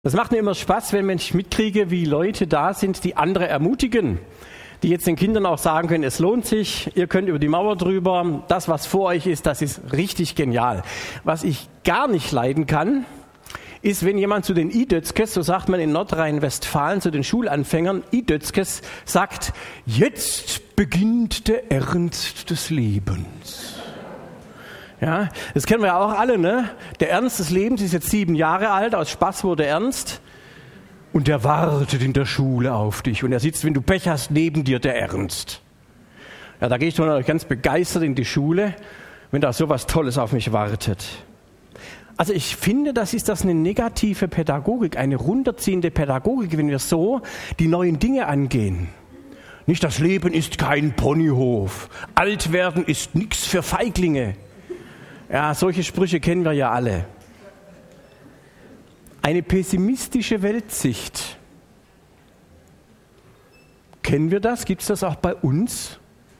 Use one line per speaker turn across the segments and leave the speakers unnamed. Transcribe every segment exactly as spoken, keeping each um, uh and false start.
Das macht mir immer Spaß, wenn ich mitkriege, wie Leute da sind, die andere ermutigen, die jetzt den Kindern auch sagen können, es lohnt sich, ihr könnt über die Mauer drüber, das, was vor euch ist, das ist richtig genial. Was ich gar nicht leiden kann, ist, wenn jemand zu den I-Dötzkes, so sagt man in Nordrhein-Westfalen, zu den Schulanfängern, I-Dötzkes sagt, jetzt beginnt der Ernst des Lebens. Ja, das kennen wir ja auch alle, ne? Der Ernst des Lebens ist jetzt sieben Jahre alt, aus Spaß wurde Ernst. Und der wartet in der Schule auf dich. Und er sitzt, wenn du Pech hast, neben dir der Ernst. Ja, da gehe ich dann ganz begeistert in die Schule, wenn da so was Tolles auf mich wartet. Also ich finde, das ist das eine negative Pädagogik, eine runterziehende Pädagogik, wenn wir so die neuen Dinge angehen. Nicht, das Leben ist kein Ponyhof. Alt werden ist nichts für Feiglinge. Ja, solche Sprüche kennen wir ja alle. Eine pessimistische Weltsicht. Kennen wir das? Gibt es das auch bei uns?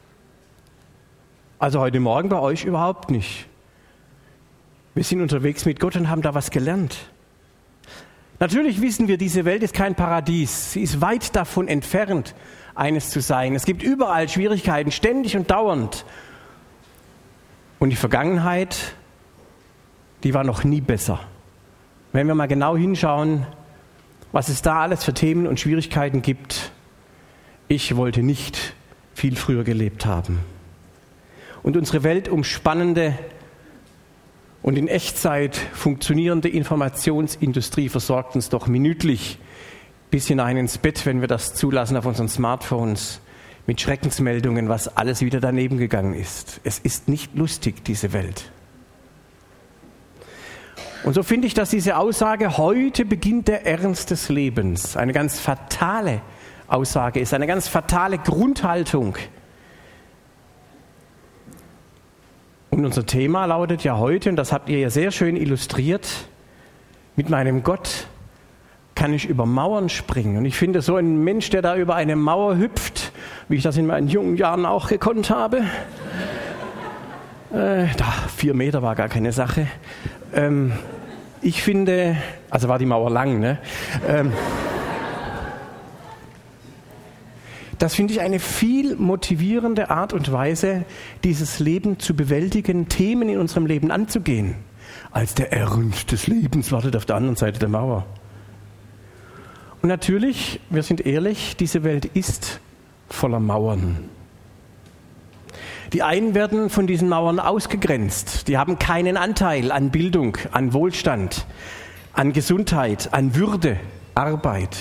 Also heute Morgen bei euch überhaupt nicht. Wir sind unterwegs mit Gott und haben da was gelernt. Natürlich wissen wir, diese Welt ist kein Paradies. Sie ist weit davon entfernt, eines zu sein. Es gibt überall Schwierigkeiten, ständig und dauernd. Und die Vergangenheit, die war noch nie besser. Wenn wir mal genau hinschauen, was es da alles für Themen und Schwierigkeiten gibt, ich wollte nicht viel früher gelebt haben. Und unsere weltumspannende und in Echtzeit funktionierende Informationsindustrie versorgt uns doch minütlich bis hinein ins Bett, wenn wir das zulassen auf unseren Smartphones, mit Schreckensmeldungen, was alles wieder daneben gegangen ist. Es ist nicht lustig, diese Welt. Und so finde ich, dass diese Aussage, heute beginnt der Ernst des Lebens, eine ganz fatale Aussage ist, eine ganz fatale Grundhaltung. Und unser Thema lautet ja heute, und das habt ihr ja sehr schön illustriert, mit meinem Gott kann ich über Mauern springen. Und ich finde, so ein Mensch, der da über eine Mauer hüpft, wie ich das in meinen jungen Jahren auch gekonnt habe, äh, da vier Meter war gar keine Sache. Ähm, ich finde, also war die Mauer lang, ne? Ähm, das finde ich eine viel motivierende Art und Weise, dieses Leben zu bewältigen, Themen in unserem Leben anzugehen, als der Ernst des Lebens wartet auf der anderen Seite der Mauer. Und natürlich, wir sind ehrlich, diese Welt ist voller Mauern. Die einen werden von diesen Mauern ausgegrenzt. Die haben keinen Anteil an Bildung, an Wohlstand, an Gesundheit, an Würde, Arbeit.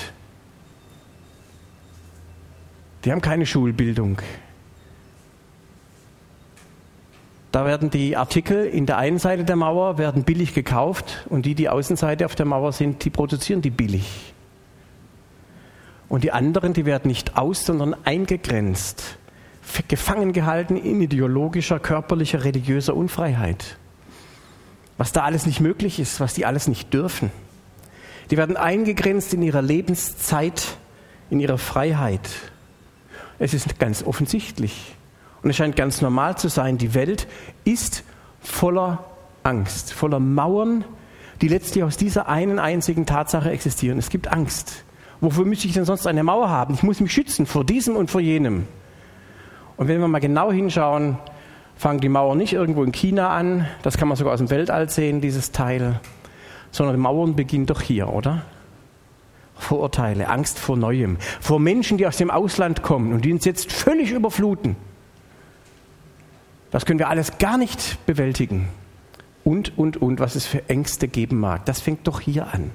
Die haben keine Schulbildung. Da werden die Artikel in der einen Seite der Mauer werden billig gekauft und die, die Außenseite auf der Mauer sind, die produzieren die billig. Und die anderen, die werden nicht aus, sondern eingegrenzt, gefangen gehalten in ideologischer, körperlicher, religiöser Unfreiheit. Was da alles nicht möglich ist, was die alles nicht dürfen. Die werden eingegrenzt in ihrer Lebenszeit, in ihrer Freiheit. Es ist ganz offensichtlich und es scheint ganz normal zu sein, die Welt ist voller Angst, voller Mauern, die letztlich aus dieser einen einzigen Tatsache existieren. Es gibt Angst. Wofür müsste ich denn sonst eine Mauer haben? Ich muss mich schützen vor diesem und vor jenem. Und wenn wir mal genau hinschauen, fangen die Mauern nicht irgendwo in China an, das kann man sogar aus dem Weltall sehen, dieses Teil, sondern die Mauern beginnen doch hier, oder? Vorurteile, Angst vor Neuem, vor Menschen, die aus dem Ausland kommen und die uns jetzt völlig überfluten. Das können wir alles gar nicht bewältigen. Und, und, und, was es für Ängste geben mag. Das fängt doch hier an.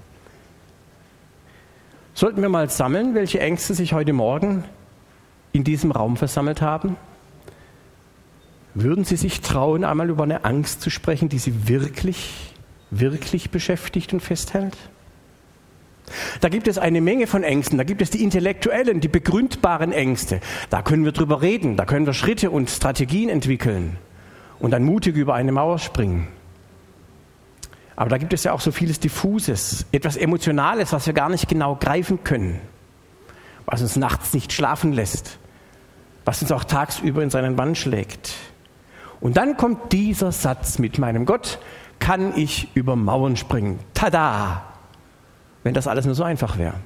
Sollten wir mal sammeln, welche Ängste sich heute Morgen in diesem Raum versammelt haben? Würden Sie sich trauen, einmal über eine Angst zu sprechen, die Sie wirklich, wirklich beschäftigt und festhält? Da gibt es eine Menge von Ängsten. Da gibt es die intellektuellen, die begründbaren Ängste. Da können wir drüber reden. Da können wir Schritte und Strategien entwickeln und dann mutig über eine Mauer springen. Aber da gibt es ja auch so vieles Diffuses, etwas Emotionales, was wir gar nicht genau greifen können, was uns nachts nicht schlafen lässt, was uns auch tagsüber in seinen Bann schlägt. Und dann kommt dieser Satz: Mit meinem Gott kann ich über Mauern springen. Tada! wenn das alles nur so einfach wäre.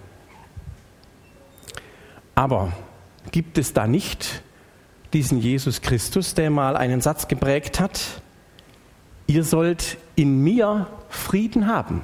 Aber gibt es da nicht diesen Jesus Christus, der mal einen Satz geprägt hat: Ihr sollt in mir Frieden haben.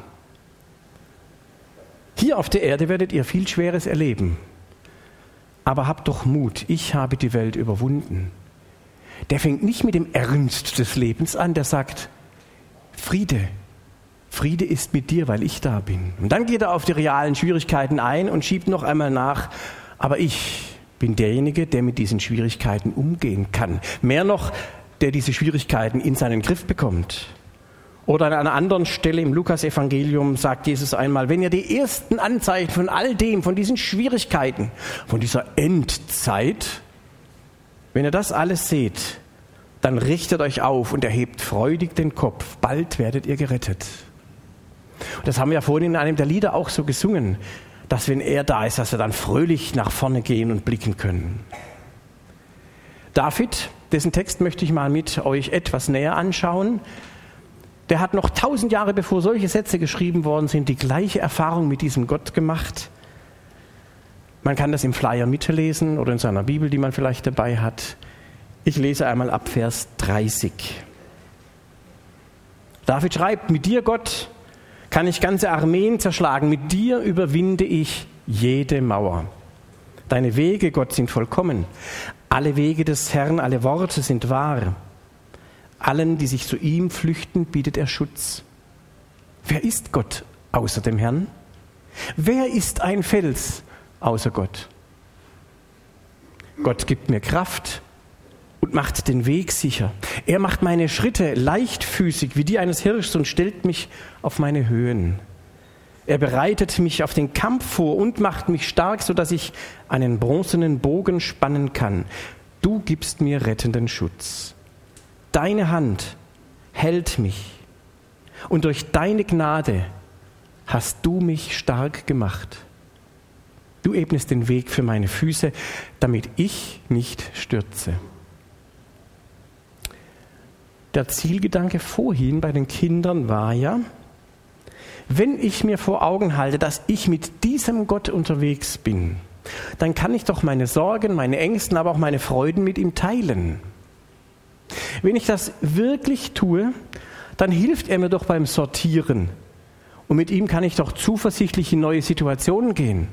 Hier auf der Erde werdet ihr viel Schweres erleben. Aber habt doch Mut, ich habe die Welt überwunden. Der fängt nicht mit dem Ernst des Lebens an, der sagt: Friede, Friede ist mit dir, weil ich da bin. Und dann geht er auf die realen Schwierigkeiten ein und schiebt noch einmal nach: Aber ich bin derjenige, der mit diesen Schwierigkeiten umgehen kann. Mehr noch, der diese Schwierigkeiten in seinen Griff bekommt. Oder an einer anderen Stelle im Lukas-Evangelium sagt Jesus einmal: Wenn ihr die ersten Anzeichen von all dem, von diesen Schwierigkeiten, von dieser Endzeit, wenn ihr das alles seht, dann richtet euch auf und erhebt freudig den Kopf. Bald werdet ihr gerettet. Und das haben wir ja vorhin in einem der Lieder auch so gesungen, dass wenn er da ist, dass wir dann fröhlich nach vorne gehen und blicken können. David, dessen Text möchte ich mal mit euch etwas näher anschauen. Der hat noch tausend Jahre bevor solche Sätze geschrieben worden sind, die gleiche Erfahrung mit diesem Gott gemacht. Man kann das im Flyer mitlesen oder in seiner Bibel, die man vielleicht dabei hat. Ich lese einmal ab Vers dreißig. David schreibt: Mit dir, Gott, kann ich ganze Armeen zerschlagen. Mit dir überwinde ich jede Mauer. Deine Wege, Gott, sind vollkommen. Alle Wege des Herrn, alle Worte sind wahr. Allen, die sich zu ihm flüchten, bietet er Schutz. Wer ist Gott außer dem Herrn? Wer ist ein Fels außer Gott? Gott gibt mir Kraft und macht den Weg sicher. Er macht meine Schritte leichtfüßig wie die eines Hirschs und stellt mich auf meine Höhen. Er bereitet mich auf den Kampf vor und macht mich stark, sodass ich einen bronzenen Bogen spannen kann. Du gibst mir rettenden Schutz. Deine Hand hält mich und durch deine Gnade hast du mich stark gemacht. Du ebnest den Weg für meine Füße, damit ich nicht stürze. Der Zielgedanke vorhin bei den Kindern war ja: Wenn ich mir vor Augen halte, dass ich mit diesem Gott unterwegs bin, dann kann ich doch meine Sorgen, meine Ängsten, aber auch meine Freuden mit ihm teilen. Wenn ich das wirklich tue, dann hilft er mir doch beim Sortieren. Und mit ihm kann ich doch zuversichtlich in neue Situationen gehen.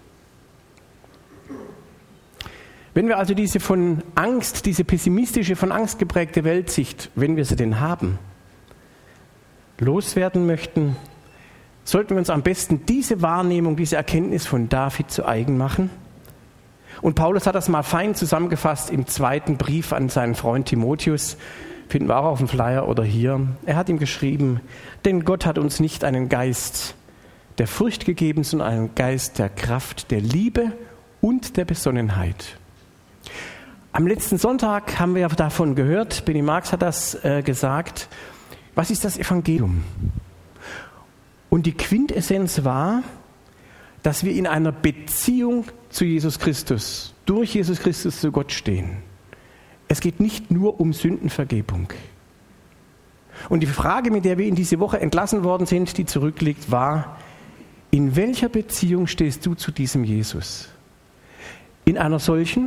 Wenn wir also diese von Angst, diese pessimistische, von Angst geprägte Weltsicht, wenn wir sie denn haben, loswerden möchten, sollten wir uns am besten diese Wahrnehmung, diese Erkenntnis von David zu eigen machen. Und Paulus hat das mal fein zusammengefasst im zweiten Brief an seinen Freund Timotheus, finden wir auch auf dem Flyer oder hier. Er hat ihm geschrieben: Denn Gott hat uns nicht einen Geist der Furcht gegeben, sondern einen Geist der Kraft, der Liebe und der Besonnenheit. Am letzten Sonntag haben wir davon gehört, Benny Marx hat das äh, gesagt, was ist das Evangelium? Und die Quintessenz war, dass wir in einer Beziehung zu Jesus Christus, durch Jesus Christus zu Gott stehen. Es geht nicht nur um Sündenvergebung. Und die Frage, mit der wir in diese Woche entlassen worden sind, die zurückliegt, war: In welcher Beziehung stehst du zu diesem Jesus? In einer solchen,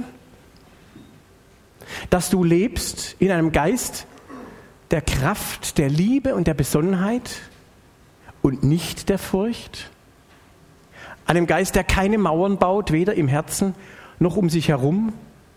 dass du lebst in einem Geist der Kraft, der Liebe und der Besonnenheit und nicht der Furcht? Einem Geist, der keine Mauern baut, weder im Herzen noch um sich herum?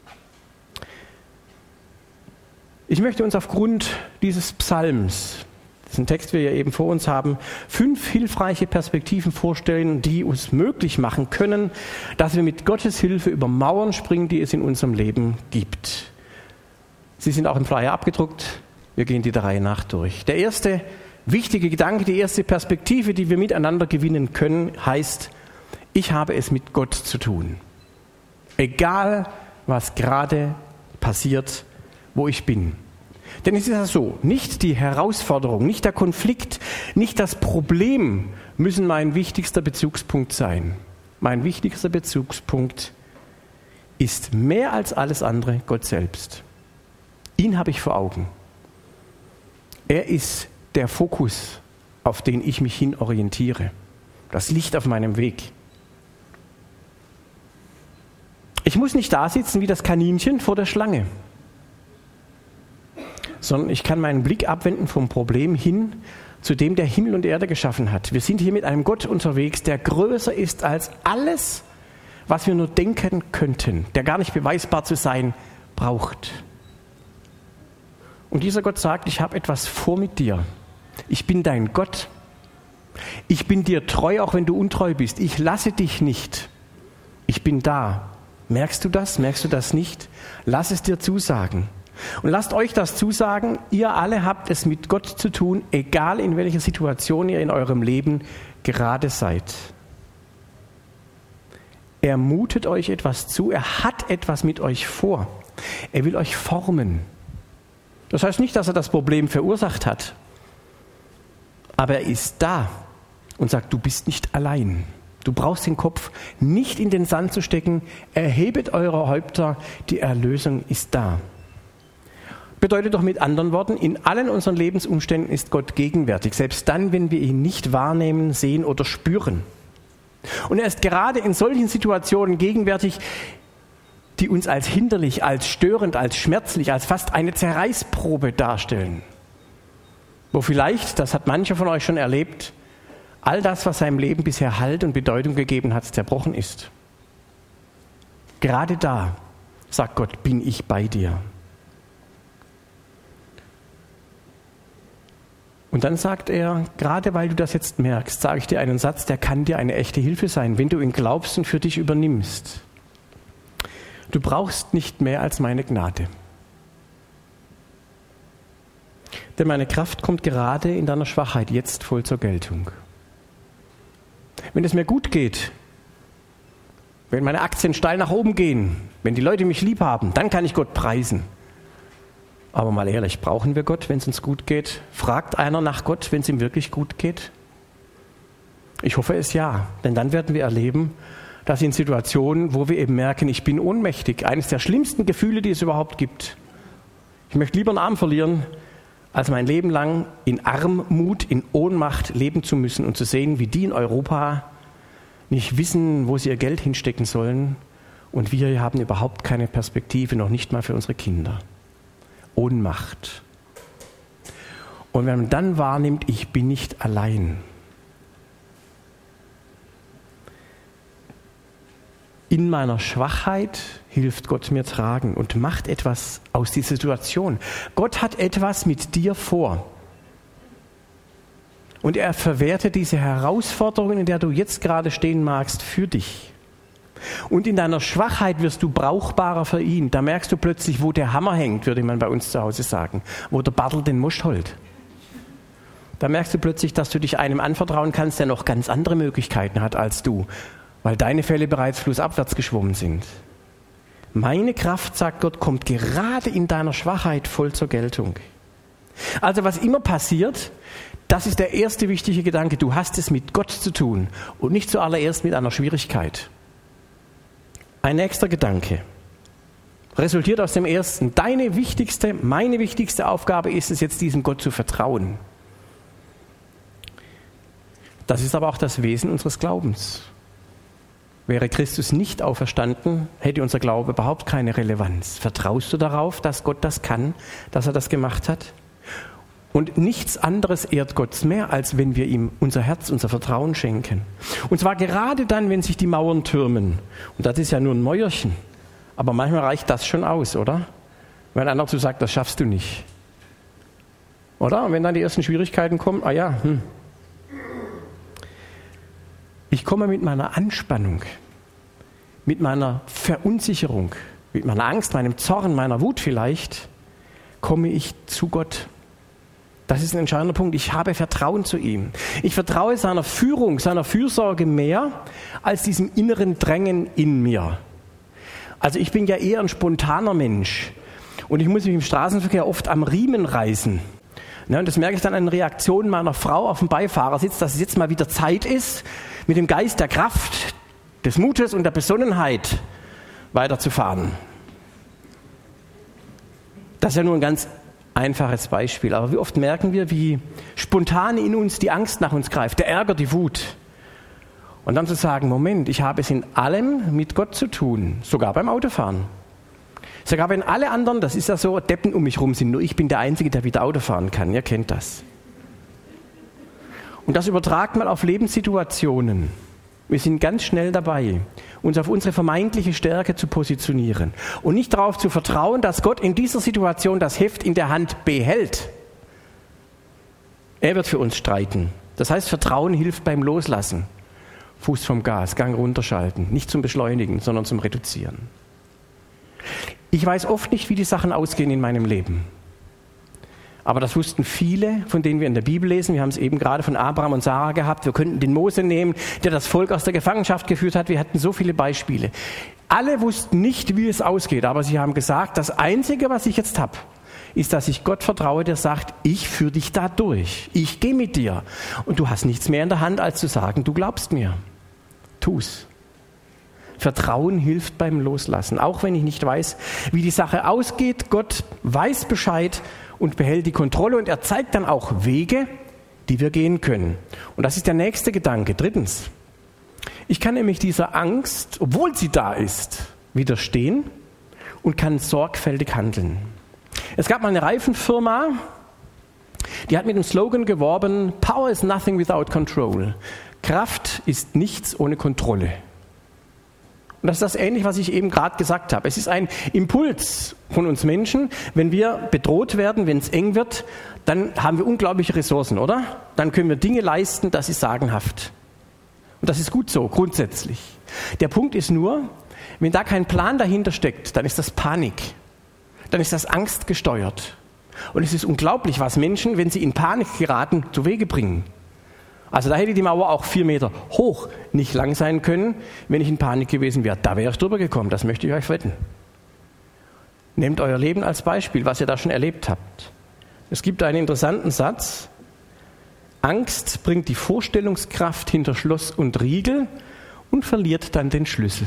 Ich möchte uns aufgrund dieses Psalms, dessen Text wir ja eben vor uns haben, fünf hilfreiche Perspektiven vorstellen, die uns möglich machen können, dass wir mit Gottes Hilfe über Mauern springen, die es in unserem Leben gibt. Sie sind auch im Flyer abgedruckt. Wir gehen die der Reihe nach durch. Der erste wichtige Gedanke, die erste Perspektive, die wir miteinander gewinnen können, heißt: Ich habe es mit Gott zu tun. Egal, was gerade passiert, wo ich bin. Denn es ist ja so, nicht die Herausforderung, nicht der Konflikt, nicht das Problem müssen mein wichtigster Bezugspunkt sein. Mein wichtigster Bezugspunkt ist mehr als alles andere Gott selbst. Ihn habe ich vor Augen. Er ist der Fokus, auf den ich mich hin orientiere. das Licht auf meinem Weg. Ich muss nicht da sitzen wie das Kaninchen vor der Schlange, sondern ich kann meinen Blick abwenden vom Problem hin zu dem, der Himmel und Erde geschaffen hat. Wir sind hier mit einem Gott unterwegs, der größer ist als alles, was wir nur denken könnten, der gar nicht beweisbar zu sein braucht. Und dieser Gott sagt, ich habe etwas vor mit dir. Ich bin dein Gott. Ich bin dir treu, auch wenn du untreu bist. Ich lasse dich nicht. Ich bin da. Merkst du das? Merkst du das nicht? Lass es dir zusagen. Und lasst euch das zusagen, ihr alle habt es mit Gott zu tun, egal in welcher Situation ihr in eurem Leben gerade seid. Er mutet euch etwas zu, er hat etwas mit euch vor. Er will euch formen. Das heißt nicht, dass er das Problem verursacht hat, aber er ist da und sagt, du bist nicht allein. Du brauchst den Kopf nicht in den Sand zu stecken. Erhebet eure Häupter, die Erlösung ist da. Bedeutet doch mit anderen Worten, in allen unseren Lebensumständen ist Gott gegenwärtig, selbst dann, wenn wir ihn nicht wahrnehmen, sehen oder spüren. Und er ist gerade in solchen Situationen gegenwärtig, die uns als hinderlich, als störend, als schmerzlich, als fast eine Zerreißprobe darstellen. Wo vielleicht, das hat mancher von euch schon erlebt, all das, was seinem Leben bisher Halt und Bedeutung gegeben hat, zerbrochen ist. Gerade da, sagt Gott, bin ich bei dir. Und dann sagt er, gerade weil du das jetzt merkst, sage ich dir einen Satz, der kann dir eine echte Hilfe sein, wenn du ihn glaubst und für dich übernimmst. Du brauchst nicht mehr als meine Gnade. Denn meine Kraft kommt gerade in deiner Schwachheit jetzt voll zur Geltung. Wenn es mir gut geht, wenn meine Aktien steil nach oben gehen, wenn die Leute mich lieb haben, dann kann ich Gott preisen. Aber mal ehrlich, brauchen wir Gott, wenn es uns gut geht? Fragt einer nach Gott, wenn es ihm wirklich gut geht? Ich hoffe es ja, denn dann werden wir erleben, dass in Situationen, wo wir eben merken, ich bin ohnmächtig, eines der schlimmsten Gefühle, die es überhaupt gibt. Ich möchte lieber einen Arm verlieren, als mein Leben lang in Armut, in Ohnmacht leben zu müssen und zu sehen, wie die in Europa nicht wissen, wo sie ihr Geld hinstecken sollen und wir haben überhaupt keine Perspektive, noch nicht mal für unsere Kinder. Ohnmacht. Und wenn man dann wahrnimmt, ich bin nicht allein. In meiner Schwachheit hilft Gott mir tragen und macht etwas aus dieser Situation. Gott hat etwas mit dir vor. Und er verwertet diese Herausforderung, in der du jetzt gerade stehen magst, für dich. Und in deiner Schwachheit wirst du brauchbarer für ihn. Da merkst du plötzlich, wo der Hammer hängt, würde man bei uns zu Hause sagen. Wo der Bartel den Most holt. Da merkst du plötzlich, dass du dich einem anvertrauen kannst, der noch ganz andere Möglichkeiten hat als du. Weil deine Fälle bereits flussabwärts geschwommen sind. Meine Kraft, sagt Gott, kommt gerade in deiner Schwachheit voll zur Geltung. Also was immer passiert, das ist der erste wichtige Gedanke. Du hast es mit Gott zu tun und nicht zuallererst mit einer Schwierigkeit. Ein nächster Gedanke resultiert aus dem ersten. Deine wichtigste, meine wichtigste Aufgabe ist es jetzt, diesem Gott zu vertrauen. Das ist aber auch das Wesen unseres Glaubens. Wäre Christus nicht auferstanden, hätte unser Glaube überhaupt keine Relevanz. Vertraust du darauf, dass Gott das kann, dass er das gemacht hat? Und nichts anderes ehrt Gott mehr, als wenn wir ihm unser Herz, unser Vertrauen schenken. Und zwar gerade dann, wenn sich die Mauern türmen. Und das ist ja nur ein Mäuerchen. Aber manchmal reicht das schon aus, oder? Wenn einer zu sagt, das schaffst du nicht. Oder? Und wenn dann die ersten Schwierigkeiten kommen, ah ja, hm. Ich komme mit meiner Anspannung, mit meiner Verunsicherung, mit meiner Angst, meinem Zorn, meiner Wut vielleicht, komme ich zu Gott. Das ist ein entscheidender Punkt. Ich habe Vertrauen zu ihm. Ich vertraue seiner Führung, seiner Fürsorge mehr als diesem inneren Drängen in mir. Also ich bin ja eher ein spontaner Mensch und ich muss mich im Straßenverkehr oft am Riemen reißen. Ja, und das merke ich dann an den Reaktionen meiner Frau auf dem Beifahrersitz, dass es jetzt mal wieder Zeit ist, mit dem Geist der Kraft, des Mutes und der Besonnenheit weiterzufahren. Das ist ja nur ein ganz einfaches Beispiel. Aber wie oft merken wir, wie spontan in uns die Angst nach uns greift, der Ärger, die Wut. Und dann zu sagen, Moment, ich habe es in allem mit Gott zu tun, sogar beim Autofahren. Sogar wenn alle anderen, das ist ja so, Deppen um mich rum sind, nur ich bin der Einzige, der wieder Auto fahren kann. Ihr kennt das. Und das übertragt mal auf Lebenssituationen. Wir sind ganz schnell dabei, uns auf unsere vermeintliche Stärke zu positionieren und nicht darauf zu vertrauen, dass Gott in dieser Situation das Heft in der Hand behält. Er wird für uns streiten. Das heißt, Vertrauen hilft beim Loslassen. Fuß vom Gas, Gang runterschalten. Nicht zum Beschleunigen, sondern zum Reduzieren. Ich weiß oft nicht, wie die Sachen ausgehen in meinem Leben. Aber das wussten viele, von denen wir in der Bibel lesen. Wir haben es eben gerade von Abraham und Sarah gehabt. Wir könnten den Mose nehmen, der das Volk aus der Gefangenschaft geführt hat. Wir hatten so viele Beispiele. Alle wussten nicht, wie es ausgeht, aber sie haben gesagt, das Einzige, was ich jetzt habe, ist, dass ich Gott vertraue, der sagt, ich führe dich da durch. Ich gehe mit dir. Und du hast nichts mehr in der Hand, als zu sagen, du glaubst mir. Tu's. Vertrauen hilft beim Loslassen. Auch wenn ich nicht weiß, wie die Sache ausgeht, Gott weiß Bescheid und behält die Kontrolle und er zeigt dann auch Wege, die wir gehen können. Und das ist der nächste Gedanke. Drittens, ich kann nämlich dieser Angst, obwohl sie da ist, widerstehen und kann sorgfältig handeln. Es gab mal eine Reifenfirma, die hat mit dem Slogan geworben, Power is nothing without control. Kraft ist nichts ohne Kontrolle. Und das ist das ähnlich, was ich eben gerade gesagt habe. Es ist ein Impuls von uns Menschen. Wenn wir bedroht werden, wenn es eng wird, dann haben wir unglaubliche Ressourcen, oder? Dann können wir Dinge leisten, das ist sagenhaft. Und das ist gut so, grundsätzlich. Der Punkt ist nur, wenn da kein Plan dahinter steckt, dann ist das Panik. Dann ist das angstgesteuert. Und es ist unglaublich, was Menschen, wenn sie in Panik geraten, zu Wege bringen. Also da hätte die Mauer auch vier Meter hoch nicht lang sein können, wenn ich in Panik gewesen wäre. Da wäre ich drüber gekommen, das möchte ich euch wetten. Nehmt euer Leben als Beispiel, was ihr da schon erlebt habt. Es gibt einen interessanten Satz. Angst bringt die Vorstellungskraft hinter Schloss und Riegel und verliert dann den Schlüssel.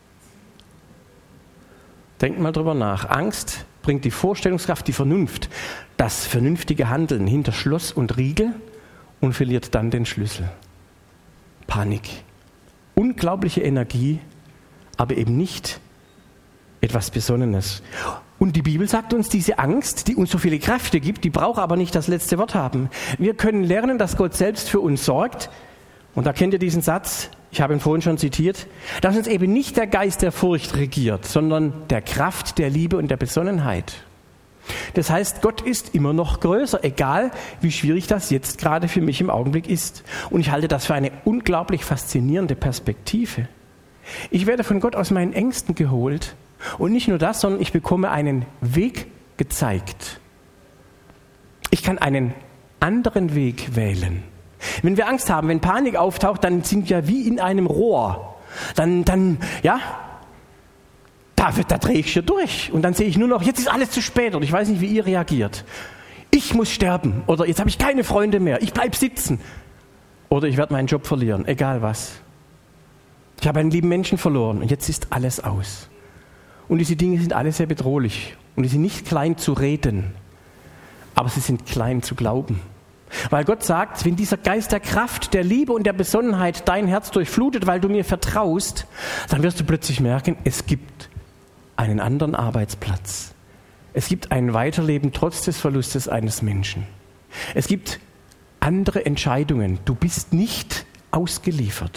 Denkt mal drüber nach. Angst bringt die Vorstellungskraft, die Vernunft, das vernünftige Handeln hinter Schloss und Riegel und verliert dann den Schlüssel. Panik. Unglaubliche Energie, aber eben nicht etwas Besonnenes. Und die Bibel sagt uns, diese Angst, die uns so viele Kräfte gibt, die braucht aber nicht das letzte Wort haben. Wir können lernen, dass Gott selbst für uns sorgt. Und da kennt ihr diesen Satz, ich habe ihn vorhin schon zitiert, dass uns eben nicht der Geist der Furcht regiert, sondern der Kraft, der Liebe und der Besonnenheit. Das heißt, Gott ist immer noch größer, egal wie schwierig das jetzt gerade für mich im Augenblick ist. Und ich halte das für eine unglaublich faszinierende Perspektive. Ich werde von Gott aus meinen Ängsten geholt und nicht nur das, sondern ich bekomme einen Weg gezeigt. Ich kann einen anderen Weg wählen. Wenn wir Angst haben, wenn Panik auftaucht, dann sind wir wie in einem Rohr. Dann, dann, ja, Da, da drehe ich hier durch und dann sehe ich nur noch, jetzt ist alles zu spät und ich weiß nicht, wie ihr reagiert. Ich muss sterben oder jetzt habe ich keine Freunde mehr, ich bleibe sitzen oder ich werde meinen Job verlieren, egal was. Ich habe einen lieben Menschen verloren und jetzt ist alles aus. Und diese Dinge sind alle sehr bedrohlich und die sind nicht klein zu reden, aber sie sind klein zu glauben. Weil Gott sagt, wenn dieser Geist der Kraft, der Liebe und der Besonnenheit dein Herz durchflutet, weil du mir vertraust, dann wirst du plötzlich merken, es gibt einen anderen Arbeitsplatz. Es gibt ein Weiterleben trotz des Verlustes eines Menschen. Es gibt andere Entscheidungen. Du bist nicht ausgeliefert.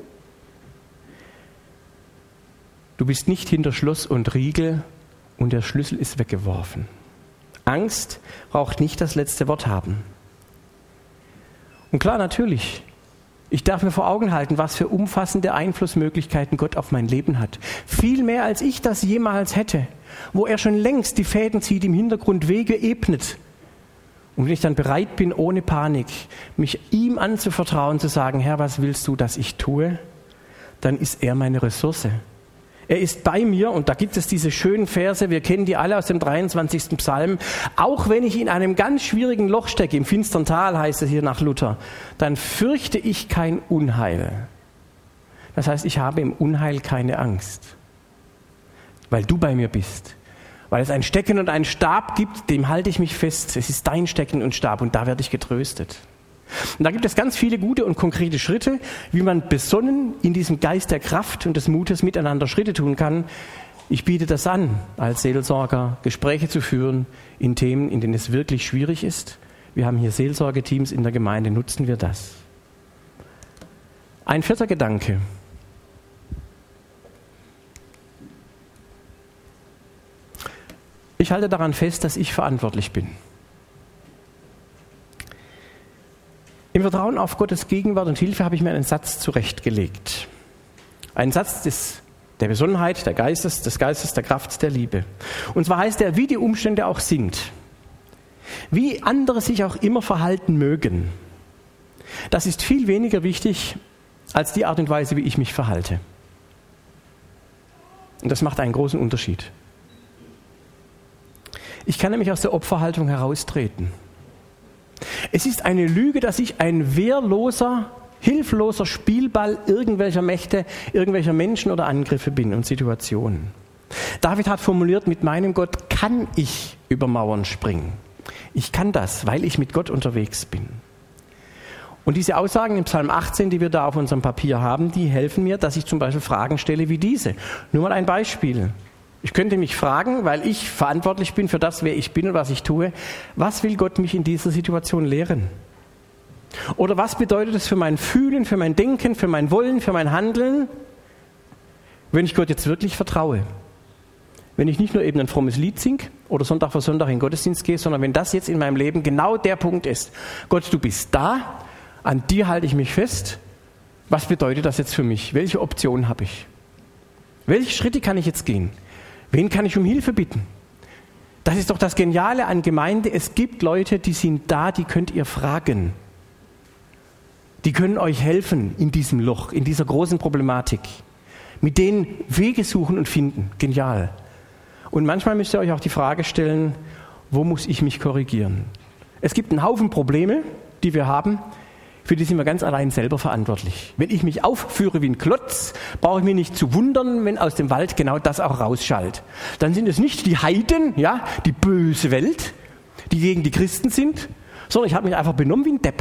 Du bist nicht hinter Schloss und Riegel und der Schlüssel ist weggeworfen. Angst braucht nicht das letzte Wort haben. Und klar, natürlich, ich darf mir vor Augen halten, was für umfassende Einflussmöglichkeiten Gott auf mein Leben hat. Viel mehr, als ich das jemals hätte. Wo er schon längst die Fäden zieht, im Hintergrund Wege ebnet. Und wenn ich dann bereit bin, ohne Panik, mich ihm anzuvertrauen, zu sagen, Herr, was willst du, dass ich tue? Dann ist er meine Ressource. Er ist bei mir und da gibt es diese schönen Verse, wir kennen die alle aus dem dreiundzwanzigsten Psalm. Auch wenn ich in einem ganz schwierigen Loch stecke, im finstern Tal heißt es hier nach Luther, dann fürchte ich kein Unheil. Das heißt, ich habe im Unheil keine Angst, weil du bei mir bist. Weil es ein Stecken und einen Stab gibt, dem halte ich mich fest. Es ist dein Stecken und Stab und da werde ich getröstet. Und da gibt es ganz viele gute und konkrete Schritte, wie man besonnen in diesem Geist der Kraft und des Mutes miteinander Schritte tun kann. Ich biete das an, als Seelsorger Gespräche zu führen in Themen, in denen es wirklich schwierig ist. Wir haben hier Seelsorgeteams in der Gemeinde, nutzen wir das. Ein vierter Gedanke. Ich halte daran fest, dass ich verantwortlich bin. Im Vertrauen auf Gottes Gegenwart und Hilfe habe ich mir einen Satz zurechtgelegt. Einen Satz des, der Besonnenheit, der Geistes, des Geistes, der Kraft, der Liebe. Und zwar heißt er, wie die Umstände auch sind, wie andere sich auch immer verhalten mögen. Das ist viel weniger wichtig als die Art und Weise, wie ich mich verhalte. Und das macht einen großen Unterschied. Ich kann nämlich aus der Opferhaltung heraustreten. Es ist eine Lüge, dass ich ein wehrloser, hilfloser Spielball irgendwelcher Mächte, irgendwelcher Menschen oder Angriffe bin und Situationen. David hat formuliert, mit meinem Gott kann ich über Mauern springen. Ich kann das, weil ich mit Gott unterwegs bin. Und diese Aussagen im Psalm achtzehn, die wir da auf unserem Papier haben, die helfen mir, dass ich zum Beispiel Fragen stelle wie diese. Nur mal ein Beispiel. Ich könnte mich fragen, weil ich verantwortlich bin für das, wer ich bin und was ich tue, was will Gott mich in dieser Situation lehren? Oder was bedeutet es für mein Fühlen, für mein Denken, für mein Wollen, für mein Handeln, wenn ich Gott jetzt wirklich vertraue? Wenn ich nicht nur eben ein frommes Lied singe oder Sonntag für Sonntag in den Gottesdienst gehe, sondern wenn das jetzt in meinem Leben genau der Punkt ist. Gott, du bist da, an dir halte ich mich fest. Was bedeutet das jetzt für mich? Welche Optionen habe ich? Welche Schritte kann ich jetzt gehen? Wen kann ich um Hilfe bitten? Das ist doch das Geniale an Gemeinde. Es gibt Leute, die sind da, die könnt ihr fragen. Die können euch helfen in diesem Loch, in dieser großen Problematik. Mit denen Wege suchen und finden. Genial. Und manchmal müsst ihr euch auch die Frage stellen, wo muss ich mich korrigieren? Es gibt einen Haufen Probleme, die wir haben. Für die sind wir ganz allein selber verantwortlich. Wenn ich mich aufführe wie ein Klotz, brauche ich mich nicht zu wundern, wenn aus dem Wald genau das auch rausschallt. Dann sind es nicht die Heiden, ja, die böse Welt, die gegen die Christen sind, sondern ich habe mich einfach benommen wie ein Depp.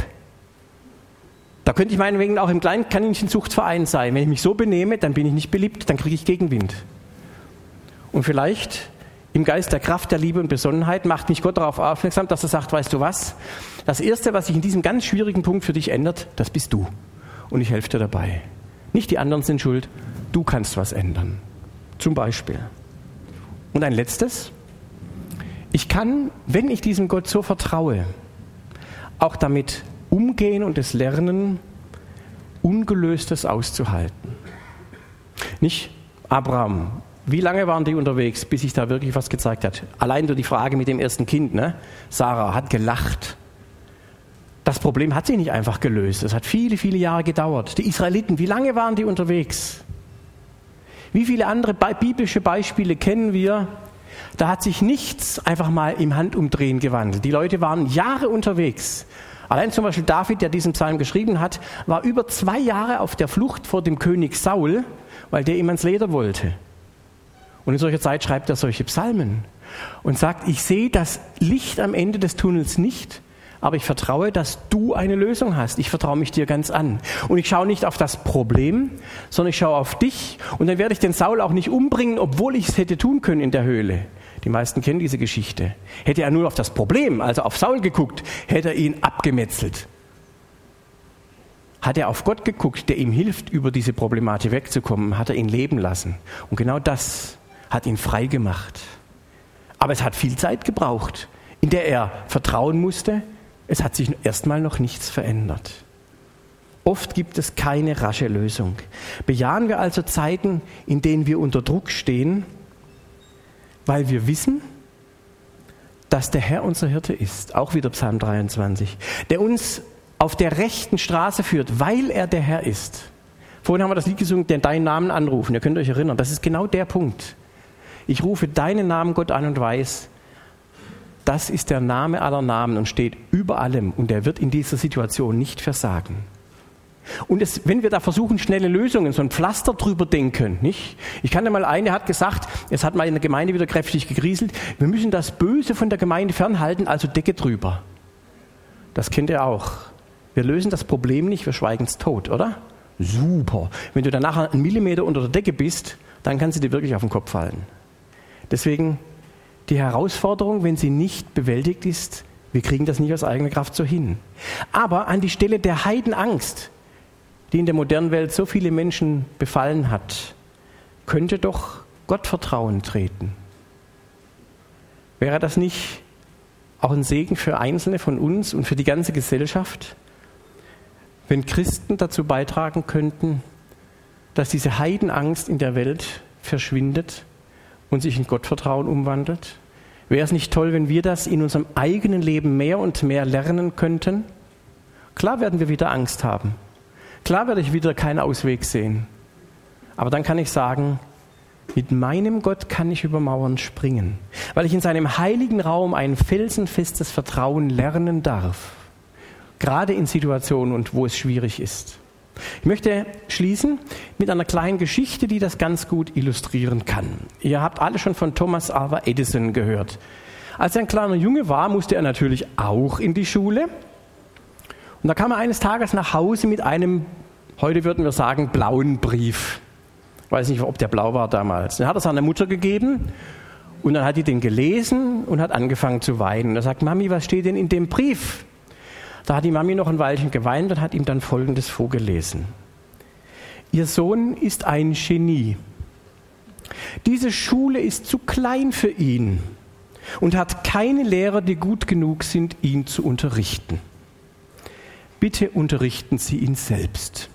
Da könnte ich meinetwegen auch im kleinen Kaninchenzuchtverein sein. Wenn ich mich so benehme, dann bin ich nicht beliebt, dann kriege ich Gegenwind. Und vielleicht im Geist der Kraft, der Liebe und Besonnenheit macht mich Gott darauf aufmerksam, dass er sagt, weißt du was, das Erste, was sich in diesem ganz schwierigen Punkt für dich ändert, das bist du. Und ich helfe dir dabei. Nicht die anderen sind schuld, du kannst was ändern. Zum Beispiel. Und ein letztes. Ich kann, wenn ich diesem Gott so vertraue, auch damit umgehen und es lernen, Ungelöstes auszuhalten. Nicht Abraham. Wie lange waren die unterwegs, bis sich da wirklich was gezeigt hat? Allein durch die Frage mit dem ersten Kind, ne? Sarah hat gelacht. Das Problem hat sich nicht einfach gelöst. Es hat viele, viele Jahre gedauert. Die Israeliten, wie lange waren die unterwegs? Wie viele andere biblische Beispiele kennen wir? Da hat sich nichts einfach mal im Handumdrehen gewandelt. Die Leute waren Jahre unterwegs. Allein zum Beispiel David, der diesen Psalm geschrieben hat, war über zwei Jahre auf der Flucht vor dem König Saul, weil der ihm ans Leder wollte. Und in solcher Zeit schreibt er solche Psalmen und sagt, ich sehe das Licht am Ende des Tunnels nicht, aber ich vertraue, dass du eine Lösung hast. Ich vertraue mich dir ganz an. Und ich schaue nicht auf das Problem, sondern ich schaue auf dich. Und dann werde ich den Saul auch nicht umbringen, obwohl ich es hätte tun können in der Höhle. Die meisten kennen diese Geschichte. Hätte er nur auf das Problem, also auf Saul geguckt, hätte er ihn abgemetzelt. Hat er auf Gott geguckt, der ihm hilft, über diese Problematik wegzukommen, hat er ihn leben lassen. Und genau das hat ihn frei gemacht. Aber es hat viel Zeit gebraucht, in der er vertrauen musste. Es hat sich erstmal noch nichts verändert. Oft gibt es keine rasche Lösung. Bejahen wir also Zeiten, in denen wir unter Druck stehen, weil wir wissen, dass der Herr unser Hirte ist, auch wieder Psalm dreiundzwanzig, der uns auf der rechten Straße führt, weil er der Herr ist. Vorhin haben wir das Lied gesungen, der deinen Namen anrufen. Ihr könnt euch erinnern, das ist genau der Punkt. Ich rufe deinen Namen, Gott, an und weiß, das ist der Name aller Namen und steht über allem und er wird in dieser Situation nicht versagen. Und es, wenn wir da versuchen, schnelle Lösungen, so ein Pflaster drüber denken, nicht? Ich kannte mal eine, hat gesagt, es hat mal in der Gemeinde wieder kräftig gegrieselt, wir müssen das Böse von der Gemeinde fernhalten, also Decke drüber. Das kennt ihr auch. Wir lösen das Problem nicht, wir schweigen es tot, oder? Super. Wenn du dann nachher einen Millimeter unter der Decke bist, dann kann sie dir wirklich auf den Kopf fallen. Deswegen die Herausforderung, wenn sie nicht bewältigt ist, wir kriegen das nicht aus eigener Kraft so hin. Aber an die Stelle der Heidenangst, die in der modernen Welt so viele Menschen befallen hat, könnte doch Gottvertrauen treten. Wäre das nicht auch ein Segen für Einzelne von uns und für die ganze Gesellschaft, wenn Christen dazu beitragen könnten, dass diese Heidenangst in der Welt verschwindet und sich in Gottvertrauen umwandelt? Wäre es nicht toll, wenn wir das in unserem eigenen Leben mehr und mehr lernen könnten? Klar werden wir wieder Angst haben. Klar werde ich wieder keinen Ausweg sehen. Aber dann kann ich sagen, mit meinem Gott kann ich über Mauern springen, weil ich in seinem heiligen Raum ein felsenfestes Vertrauen lernen darf. Gerade in Situationen, und wo es schwierig ist. Ich möchte schließen mit einer kleinen Geschichte, die das ganz gut illustrieren kann. Ihr habt alle schon von Thomas Alva Edison gehört. Als er ein kleiner Junge war, musste er natürlich auch in die Schule. Und da kam er eines Tages nach Hause mit einem, heute würden wir sagen, blauen Brief. Ich weiß nicht, ob der blau war damals. Den hat er seiner Mutter gegeben und dann hat die den gelesen und hat angefangen zu weinen. Er sagt, Mami, was steht denn in dem Brief? Da hat die Mami noch ein Weilchen geweint und hat ihm dann Folgendes vorgelesen. Ihr Sohn ist ein Genie. Diese Schule ist zu klein für ihn und hat keine Lehrer, die gut genug sind, ihn zu unterrichten. Bitte unterrichten Sie ihn selbst.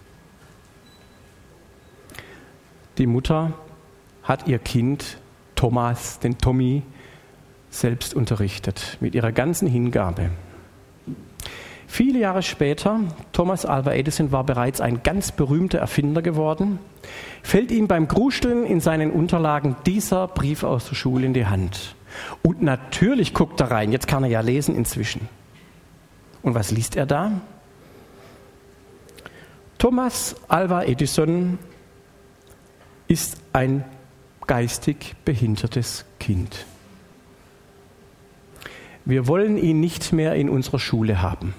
Die Mutter hat ihr Kind, Thomas, den Tommy, selbst unterrichtet, mit ihrer ganzen Hingabe. Viele Jahre später, Thomas Alva Edison war bereits ein ganz berühmter Erfinder geworden, fällt ihm beim Grusteln in seinen Unterlagen dieser Brief aus der Schule in die Hand. Und natürlich guckt er rein, jetzt kann er ja lesen inzwischen. Und was liest er da? Thomas Alva Edison ist ein geistig behindertes Kind. Wir wollen ihn nicht mehr in unserer Schule haben.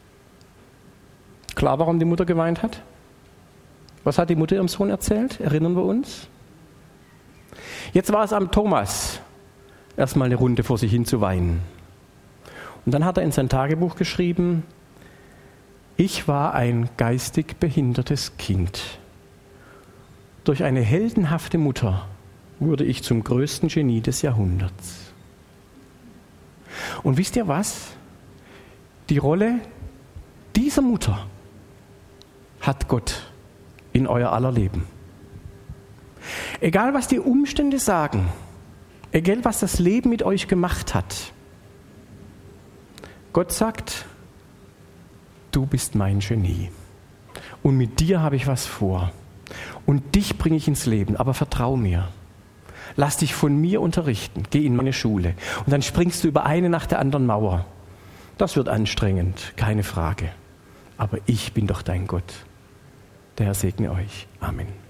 Klar, warum die Mutter geweint hat? Was hat die Mutter ihrem Sohn erzählt? Erinnern wir uns? Jetzt war es am Thomas, erstmal eine Runde vor sich hin zu weinen. Und dann hat er in sein Tagebuch geschrieben, ich war ein geistig behindertes Kind. Durch eine heldenhafte Mutter wurde ich zum größten Genie des Jahrhunderts. Und wisst ihr was? Die Rolle dieser Mutter hat Gott in euer aller Leben. Egal, was die Umstände sagen, egal, was das Leben mit euch gemacht hat, Gott sagt, du bist mein Genie und mit dir habe ich was vor. Und dich bringe ich ins Leben, aber vertrau mir. Lass dich von mir unterrichten, geh in meine Schule. Und dann springst du über eine nach der anderen Mauer. Das wird anstrengend, keine Frage. Aber ich bin doch dein Gott. Der Herr segne euch. Amen.